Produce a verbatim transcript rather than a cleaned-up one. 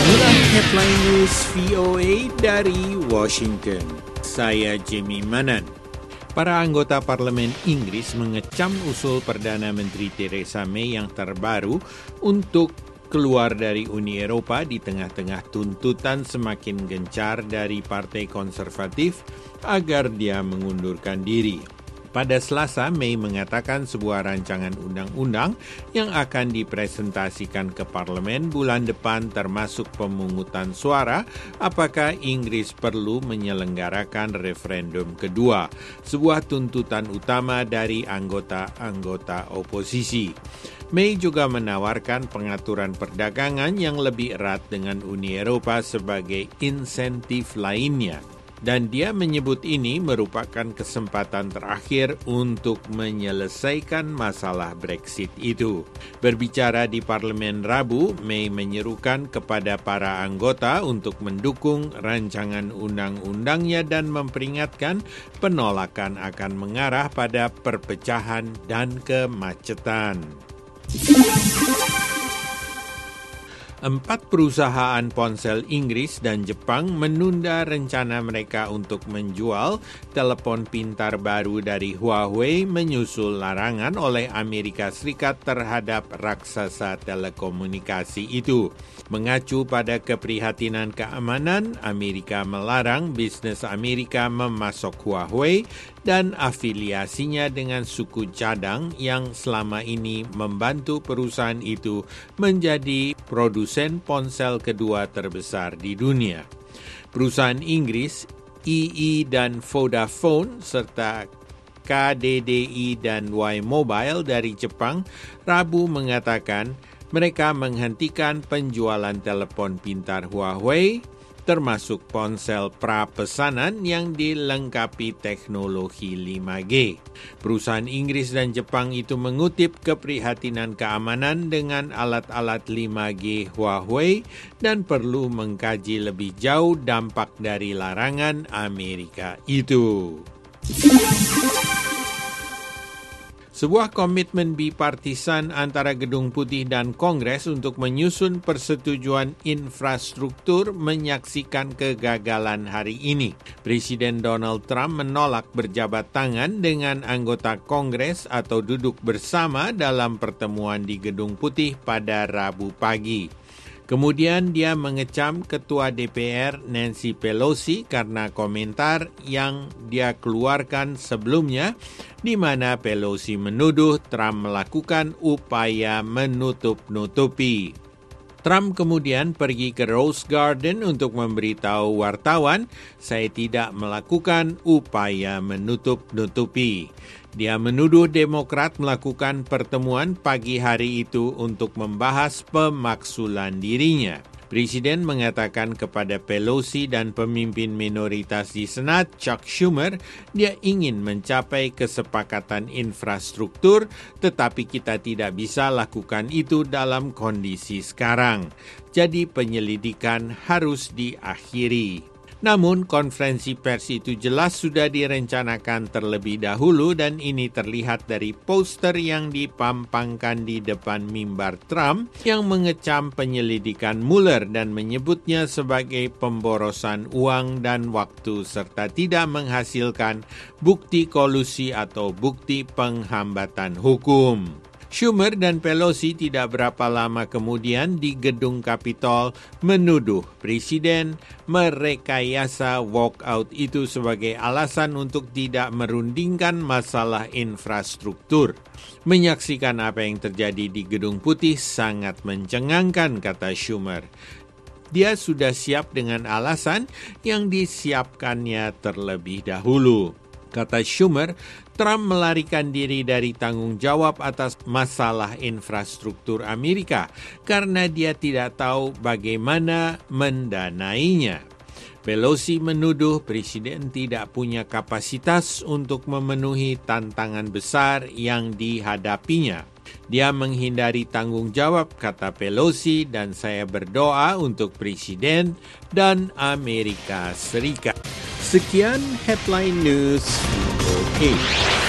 Inilah Headline News V O A dari Washington. Saya Jimmy Manan. Para anggota parlemen Inggris mengecam usul Perdana Menteri Theresa May yang terbaru untuk keluar dari Uni Eropa di tengah-tengah tuntutan semakin gencar dari Partai Konservatif agar dia mengundurkan diri. Pada Selasa, May mengatakan sebuah rancangan undang-undang yang akan dipresentasikan ke parlemen bulan depan termasuk pemungutan suara apakah Inggris perlu menyelenggarakan referendum kedua, sebuah tuntutan utama dari anggota-anggota oposisi. May juga menawarkan pengaturan perdagangan yang lebih erat dengan Uni Eropa sebagai insentif lainnya. Dan dia menyebut ini merupakan kesempatan terakhir untuk menyelesaikan masalah Brexit itu. Berbicara di Parlemen Rabu, May menyerukan kepada para anggota untuk mendukung rancangan undang-undangnya dan memperingatkan penolakan akan mengarah pada perpecahan dan kemacetan. Empat perusahaan ponsel Inggris dan Jepang menunda rencana mereka untuk menjual telepon pintar baru dari Huawei menyusul larangan oleh Amerika Serikat terhadap raksasa telekomunikasi itu. Mengacu pada keprihatinan keamanan, Amerika melarang bisnis Amerika memasok Huawei dan afiliasinya dengan suku cadang yang selama ini membantu perusahaan itu menjadi produsen ponsel kedua terbesar di dunia. Perusahaan Inggris, E E dan Vodafone, serta K D D I dan Y-Mobile dari Jepang, Rabu mengatakan mereka menghentikan penjualan telepon pintar Huawei, termasuk ponsel pra-pesanan yang dilengkapi teknologi lima G. Perusahaan Inggris dan Jepang itu mengutip keprihatinan keamanan dengan alat-alat lima G Huawei dan perlu mengkaji lebih jauh dampak dari larangan Amerika itu. Sebuah komitmen bipartisan antara Gedung Putih dan Kongres untuk menyusun persetujuan infrastruktur menyaksikan kegagalan hari ini. Presiden Donald Trump menolak berjabat tangan dengan anggota Kongres atau duduk bersama dalam pertemuan di Gedung Putih pada Rabu pagi. Kemudian dia mengecam Ketua D P R Nancy Pelosi karena komentar yang dia keluarkan sebelumnya, di mana Pelosi menuduh Trump melakukan upaya menutup-nutupi. Trump kemudian pergi ke Rose Garden untuk memberitahu wartawan, saya tidak melakukan upaya menutup-nutupi. Dia menuduh Demokrat melakukan pertemuan pagi hari itu untuk membahas pemaksulan dirinya. Presiden mengatakan kepada Pelosi dan pemimpin minoritas di Senat, Chuck Schumer, dia ingin mencapai kesepakatan infrastruktur, tetapi kita tidak bisa lakukan itu dalam kondisi sekarang. Jadi penyelidikan harus diakhiri. Namun konferensi pers itu jelas sudah direncanakan terlebih dahulu dan ini terlihat dari poster yang dipampangkan di depan mimbar Trump yang mengecam penyelidikan Mueller dan menyebutnya sebagai pemborosan uang dan waktu serta tidak menghasilkan bukti kolusi atau bukti penghambatan hukum. Schumer dan Pelosi tidak berapa lama kemudian di gedung Capitol menuduh Presiden merekayasa walkout itu sebagai alasan untuk tidak merundingkan masalah infrastruktur. Menyaksikan apa yang terjadi di Gedung Putih sangat mencengangkan, kata Schumer. Dia sudah siap dengan alasan yang disiapkannya terlebih dahulu. Kata Schumer, Trump melarikan diri dari tanggung jawab atas masalah infrastruktur Amerika karena dia tidak tahu bagaimana mendanainya. Pelosi menuduh Presiden tidak punya kapasitas untuk memenuhi tantangan besar yang dihadapinya. Dia menghindari tanggung jawab, kata Pelosi, dan saya berdoa untuk Presiden dan Amerika Serikat. Sekian Headline News. Oke.